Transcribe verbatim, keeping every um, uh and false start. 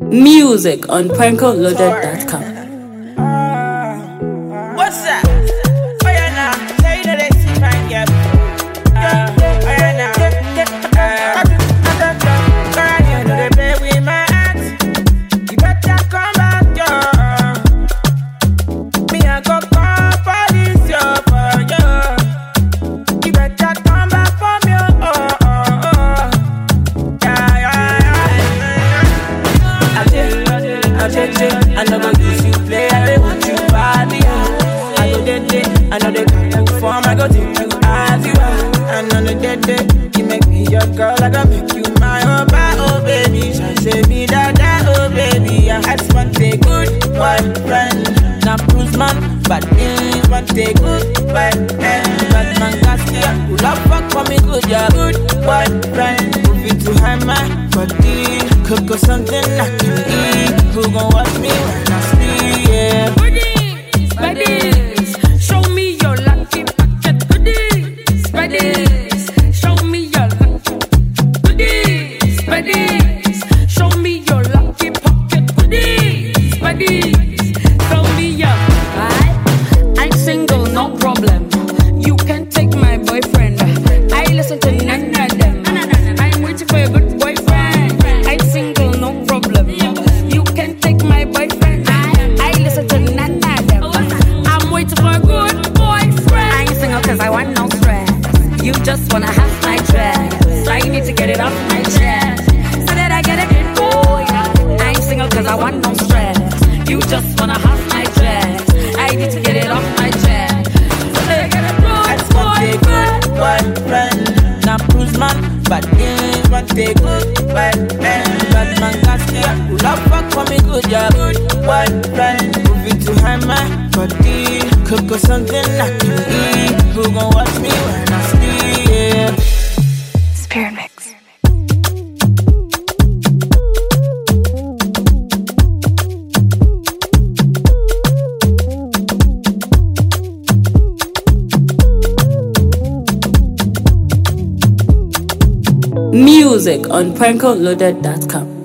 Music on Pranko Loaded dot com. What's that? Oh yeah, now say you know they see my girl. Yeah, oh yeah, now. Girl, you know they play with my heart. You better come back, yo. Me I go call police, yo, for you. You better come back for me, oh, oh, oh, oh. Yeah, yeah, yeah. I did, I did, I know go use you play, I want you body. I know that day, I know they can perform, I go take you as you are. I know that day, you make me your girl, I go make you my oh, my, oh baby. Just say me that, that, oh baby. I just want a good boyfriend, not Bruce man, but things want a good boyfriend. That man got here, who love fuck for me good, yeah, good boyfriend. Move it to high my body, cook or something I can eat. Who gon' watch me when I sleep, yeah. Goodies, goodies, show me your lucky pocket. Goodies, goodies, show me your lucky. Goodies, goodies, show me your lucky pocket. Goodies, goodies, show me your. I, I'm single, no problem. You can take my boyfriend. I listen to none of them. I'm waiting for a good boyfriend. I'm single, no problem. You can take my boyfriend. I listen to none of them. I'm waiting for a good boyfriend. I ain't single cause I want no stress. You just wanna have my dress. I need to get it off my chest so that I get a good boy. I ain't single cause I want no stress. You just wanna have my dress. I need to get it off my chest so that I get a I just want a good boyfriend, not Bruce man, but things want a good boyfriend. That man got here, who love fuck for me good, yeah, good boyfriend. Move it to high my body, cook or something I can eat. Who gon' watch me when I sleep, yeah. Spirit Mix. Music on Pranko Loaded dot com.